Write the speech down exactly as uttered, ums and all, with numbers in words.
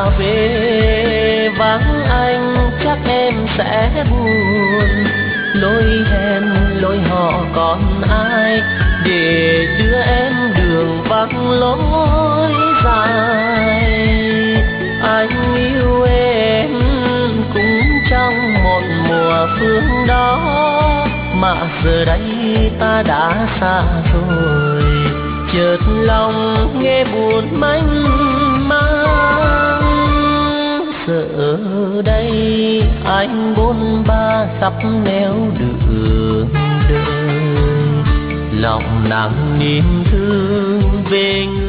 ta về vắng anh chắc em sẽ buồn. Lối hẹn lối hò còn ai để đưa em đường vắng lối dài. Anh yêu em cũng trong một mùa phương đó, mà giờ đây ta đã xa rồi. Chợt lòng nghe buồn manh mang, giờ đây anh bôn ba khắp nẻo đường đời. Lòng nặng niềm thương về